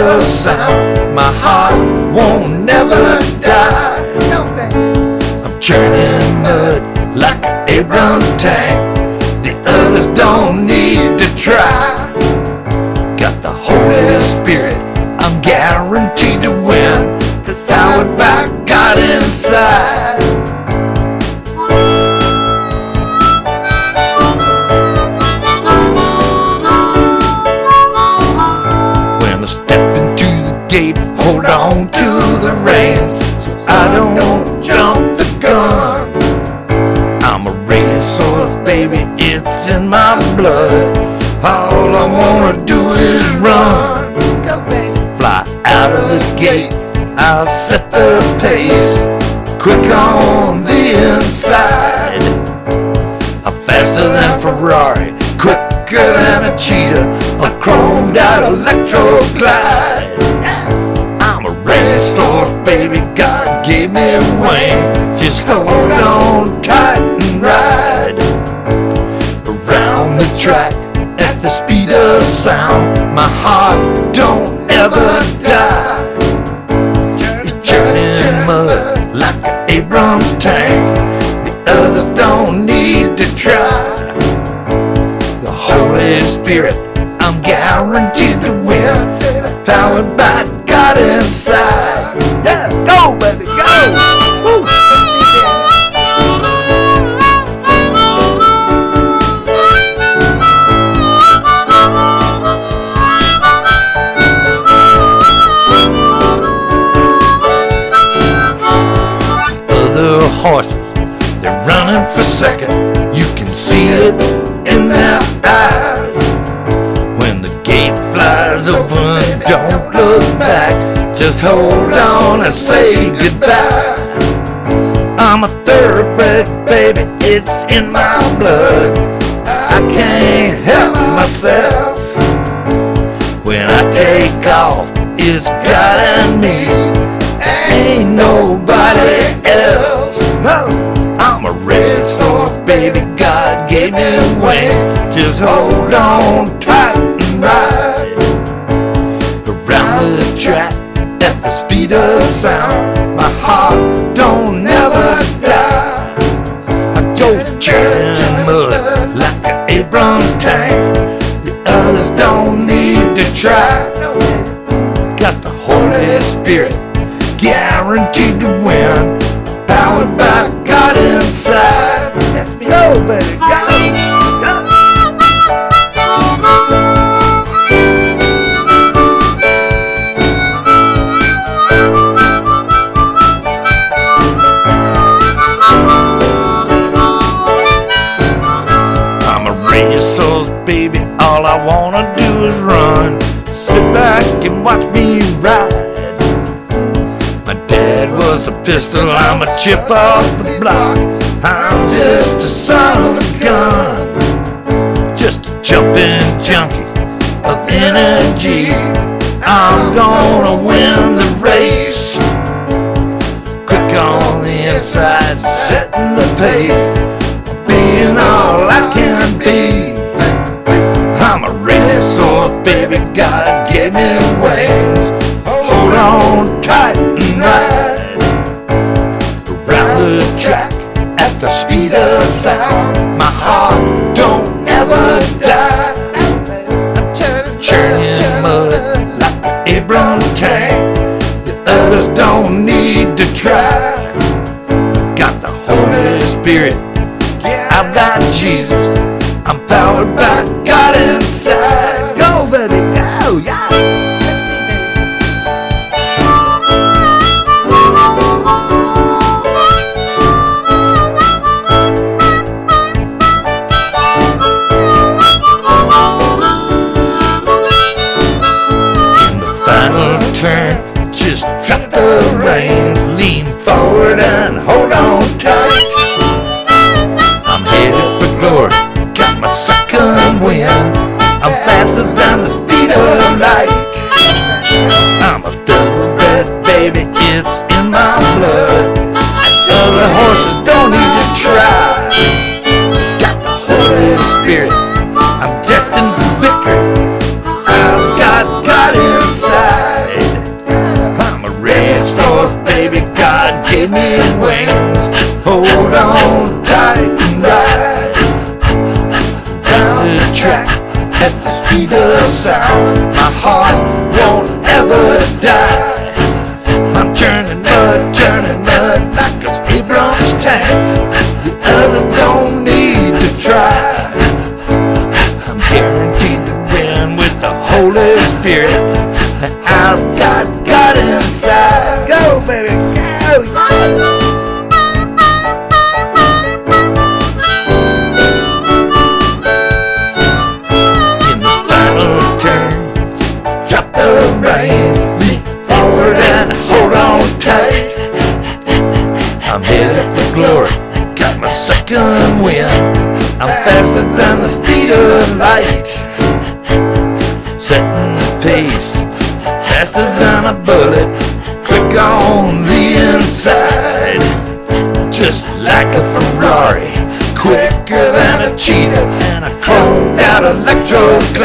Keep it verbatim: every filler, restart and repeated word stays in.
of sound. My heart won't never die. I'm churning mud like Abrams tank. The others don't need to try. Got the Holy Spirit, I'm guaranteed to win, 'cause powered by God inside. When I step into the gate, hold on to the reins so I don't jump the gun. I'm a racehorse, baby, it's in my blood. All I wanna do is run. Fly out of the gate, I'll set the pace. Quick on the inside. I'm faster than Ferrari, quicker than a cheetah, a chromed out electro glide. I'm a racehorse, baby, God gave me wings. Just hold on tight and ride. Around the track at the speed of sound, my heart don't ever die. It's churning mud like an Abrams tank. The others don't need to try. The Holy Spirit, I'm guaranteed to win, powered by God inside. Yeah, go baby, go! Woo. Horses, they're running for second. You can see it in their eyes. When the gate flies open, don't look back. Just hold on and say goodbye. I'm a thoroughbred, baby, it's in my blood. I can't help myself. When I take off, it's God and me. Ain't nobody else. No, I'm a racehorse, baby, God gave me wings. Just hold on tight and ride. Around the track at the speed of sound, my heart don't never die. I go churning mud like an Abrams tank. The others don't need to try. Got the Holy Spirit, guaranteed to win, powered by God inside. Let's go, baby, go, go. I'm a racehorse, baby, all I wanna do is run. Sit back and watch me ride. Was a pistol, I'm a chip off the block. I'm just a son of a gun, just a jumping junkie of energy. I'm gonna win the race. Quick on the inside, setting the pace, being all I can be. I'm a racehorse, baby, God gave me wings. Hold on tight and ride. The track at the speed of sound, my heart don't ever die. I'm churning mud like an Abrams tank. The others don't need to try. Got the Holy Spirit, I've got Jesus, I'm powered at the speed of sound. My heart won't ever die. I'm churning mud, churning mud like a Abrams tank. The others don't need to try. I'm guaranteed to win with the Holy Spirit. I've got God inside. Go, baby, go! In the final turn, drop the reins, leap forward and hold on tight. I'm headed for glory, got my second wind. I'm faster than the speed of light, setting the pace, faster than a bullet, quick on the inside. Just like a Ferrari, quicker than a cheetah, and a chromed out electro